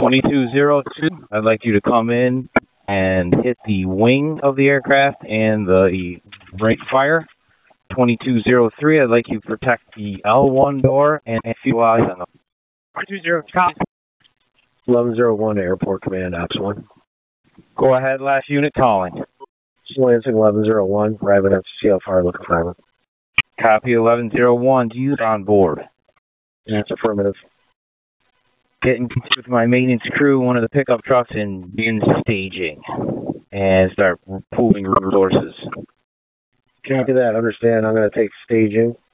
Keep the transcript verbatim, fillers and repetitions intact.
twenty-two oh two, I'd like you to come in and hit the wing of the aircraft and the right fire. twenty-two oh three, I'd like you to protect the L one door and a few eyes on the twenty-two oh two. eleven oh one Airport Command, Ops one. Go ahead, last unit calling. Lansing eleven oh one, arriving at see how far looking for it. Copy eleven oh one, do you on board? That's affirmative. Get in touch with my maintenance crew, one of the pickup trucks, and begin staging. And start pooling resources. Copy that, understand. I'm going to take staging